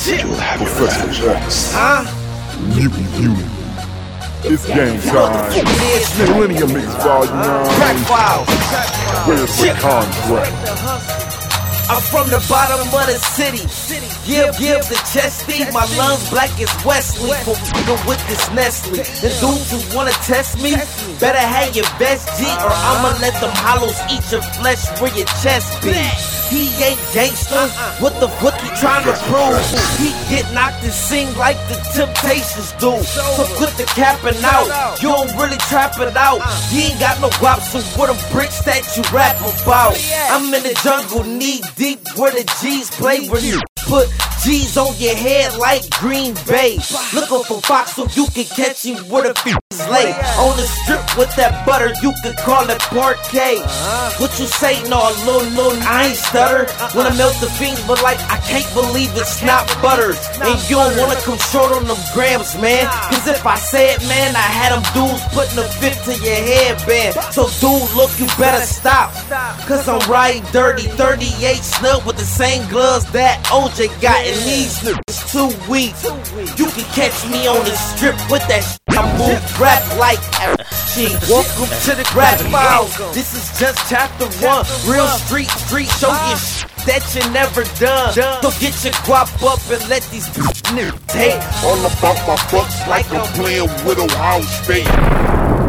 Professor Jax. Huh? Mutant Human. It's game time. Millennium Mix Volume 9. Crack files. Where's the contract? I'm from the bottom of the city. Give the chest beat. My lungs black as Wesley. For with this Nestle. The dudes who wanna test me better have your best G, or I'ma let them hollows eat your flesh where your chest be. He ain't gangster. What the fuck he trying to prove? He get knocked and sing like the Temptations do. So quit the capping out. You don't really trap it out. He ain't got no guaps, so what them bricks that you rap about. I'm in the jungle, knee deep where the G's play. Where you put G's on your head like Green Bay. Looking for Fox so you can catch him where the f***'s lay. On the strip with that butter, you can call it parquet. What you say? No, little, I ain't stutter. When I melt the fiends, but like I can't believe it's not butter. And you don't wanna come short on them grams, man. Cause if I say it, man, I had them dudes putting a fifth to your headband. So dude, look, you better stop. Cause I'm riding dirty, 38 snub with the same gloves that OJ got. And these niggas 2 weeks. You can catch me on the strip with that shit. I move rap like shit. Welcome to the Rap Files. This is just chapter 1. Real street show you shit that you never done. So get your guap up and let these niggas take All about my bucks like I'm playing with Ohio State.